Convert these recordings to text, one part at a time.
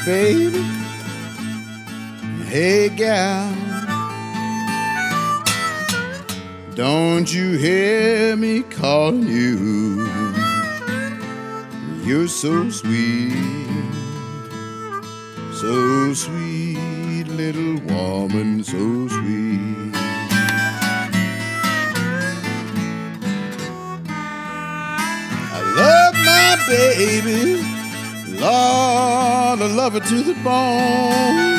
baby. Hey, gal, don't you hear me calling you? You're so sweet, little woman, so sweet. I love my baby, Lord, I love her to the bone.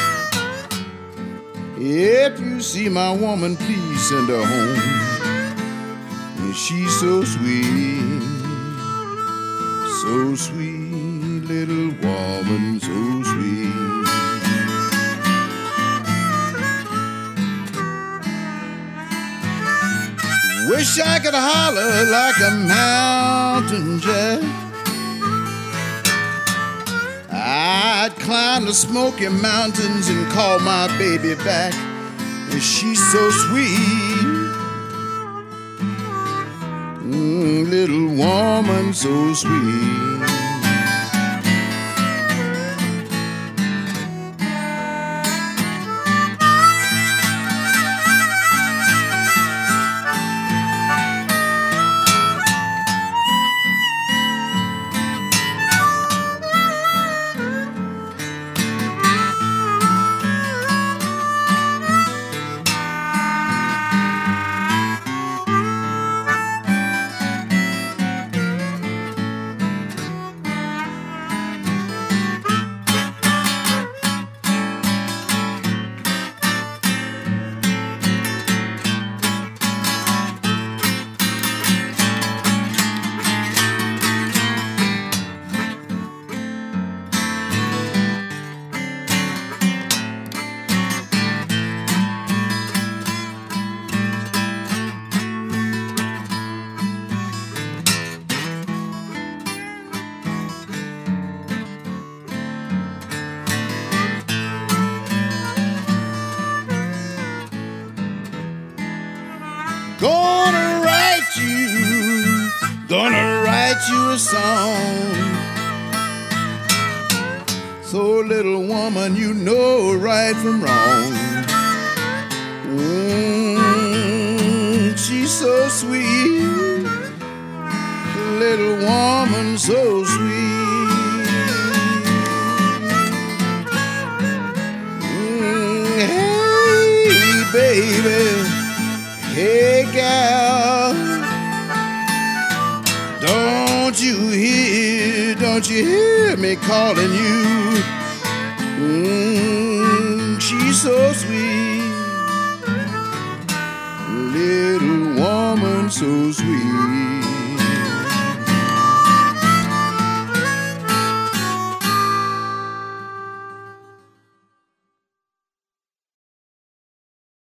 If you see my woman, please send her home. And she's so sweet, little woman, so sweet. Wish I could holler like a mountain jet. I'd climb the Smoky Mountains and call my baby back. And she's so sweet, little woman, so sweet. Gonna write you a song. So little woman, you know right from wrong. She's so sweet, little woman, so sweet. Hey baby, hey gal, don't you hear me calling you? She's so sweet, little woman, so sweet.